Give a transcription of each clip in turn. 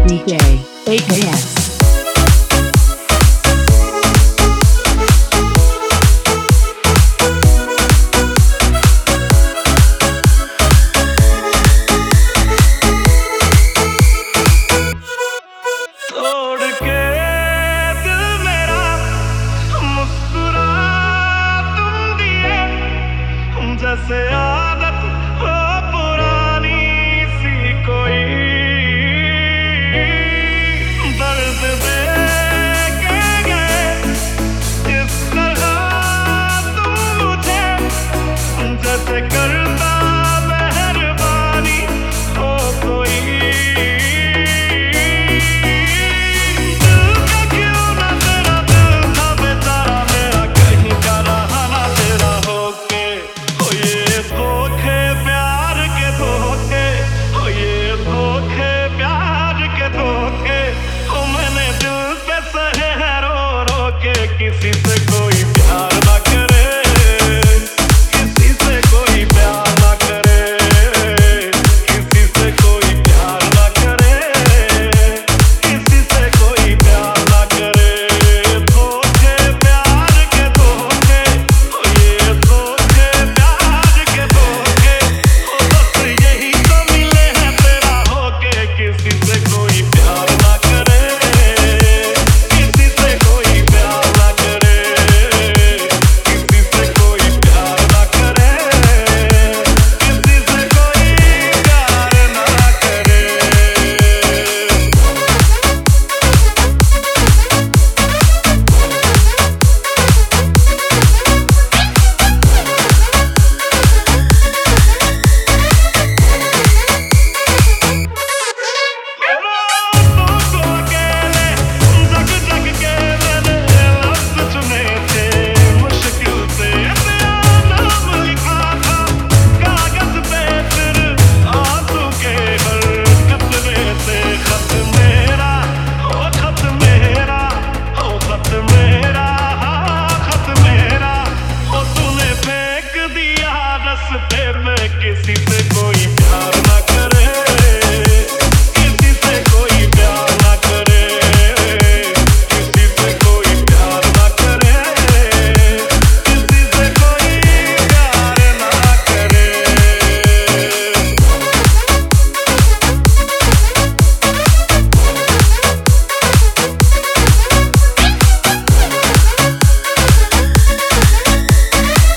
DJ AKS. तोड़ के दिल मेरा मुस्कुरा तुम दिए, जैसे आदत हो पुरानी सी कोई। दर्द दे के गए इस तरह तुम मुझे, जैसे करता मेहरबानी हो कोई। किसी से कोई प्यार ना करे, किसी से कोई प्यार ना करे, किसी से कोई प्यार ना करे, किसी से कोई प्यार ना करे। धोखे प्यार के धोखे, ये धोखे प्यार के धोखे, बस यही तो मिले हैं तेरा होके। किसी से कोई प्यार ना करे, किसी से कोई प्यार ना करे, किसी से कोई प्यार ना करे, किसी से कोई प्यार ना करे। किसी से कोई प्यार ना करे, किसी से कोई प्यार ना करे, किसी से कोई प्यार ना करे, किसी से कोई प्यार ना करे।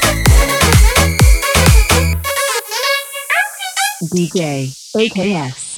DJ AKS.